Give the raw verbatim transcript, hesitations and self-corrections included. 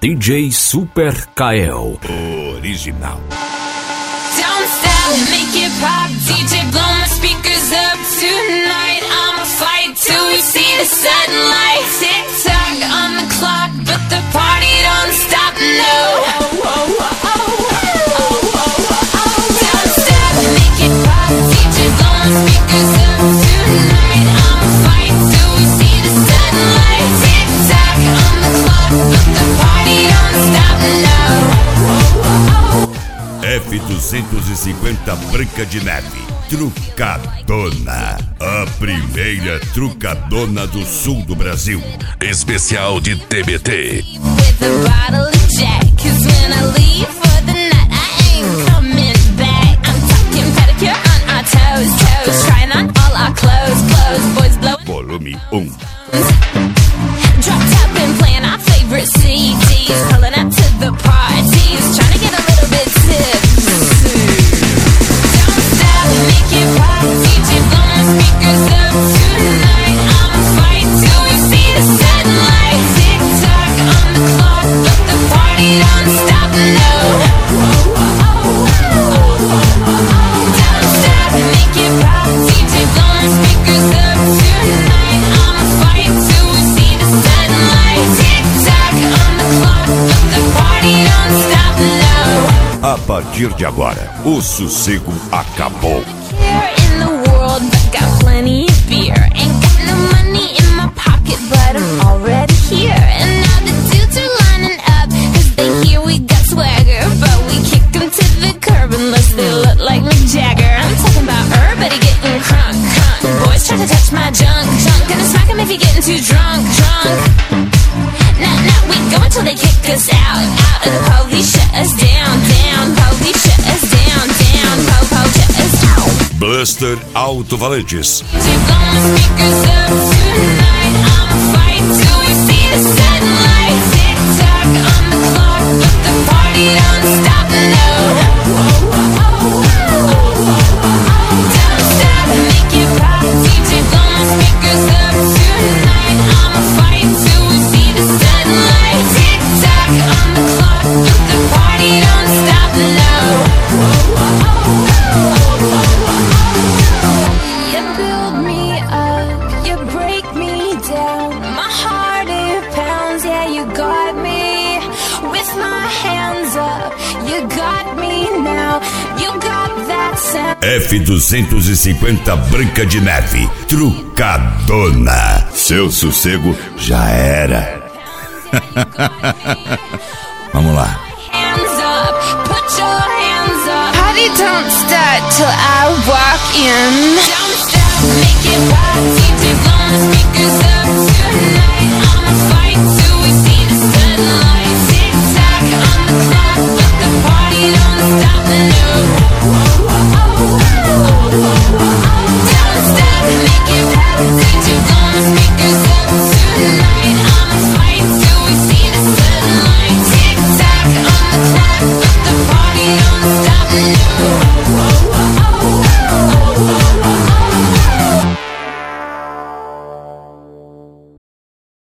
D J Super Kael original. Don't stop, make it pop, D J blow my speakers up tonight. I'ma fight till we see the sunlight. Tick tock on the clock, but the party don't stop, no. Don't stop, make it pop, D J blow my speakers up tonight. I'ma fight till we see the sunlight. Tick tock on the clock, but the party don't stop, no. F duzentos e cinquenta Branca de Neve, Trucadona, a primeira trucadona do sul do Brasil. Especial de T B T. Volume um. Dropped up and playing our favorite C Ds, pulling up to the parties, trying to get a little bit tipsy. Don't stop, make it pop, D J blow my speakers up tonight. I'ma fight till we see the sunlight. Tick tock on the clock, but the party don't stop, no. Don't stop, make it pop, D J blow my speakers up tonight. I'ma fight till we see the sunlight. Tick tock on the clock, but the party don't stop, no. A partir de agora, o sossego acabou. Here in the world, but got plenty of beer. Ain't got no money in my pocket, but I'm already here. And now the dudes are lining up, cause they hear we got swagger. But we kick them to the curb unless they look like Mick Jagger. I'm talking about everybody getting crunk, crunk. Boys try to touch my junk, junk. Gonna smack him if you're getting too drunk, drunk. Nah, nah, we go until they kick us out, out. And the police shut us down, down. Police shut us down, down. Po, po, shut us down. Blaster Alto-Falantes. D J blow my speakers up tonight. I'ma fight till we see the sunlight. Tick tock on the clock, but the party don't stop, no. Don't stop, make it pop, D J blow my speakers up tonight. I'ma fight till we see the sunlight. Tick tock on the clock, but the party don't stop, no. You build me up, you break me down. My heart it pounds, yeah, you got me. With my hands up, you got me now. You got that sound. F duzentos e cinquenta Branca de Neve, Trucadona. Seu sossego já era. Vamos lá. Hands up, put your hands up. Party don't start till I walk in.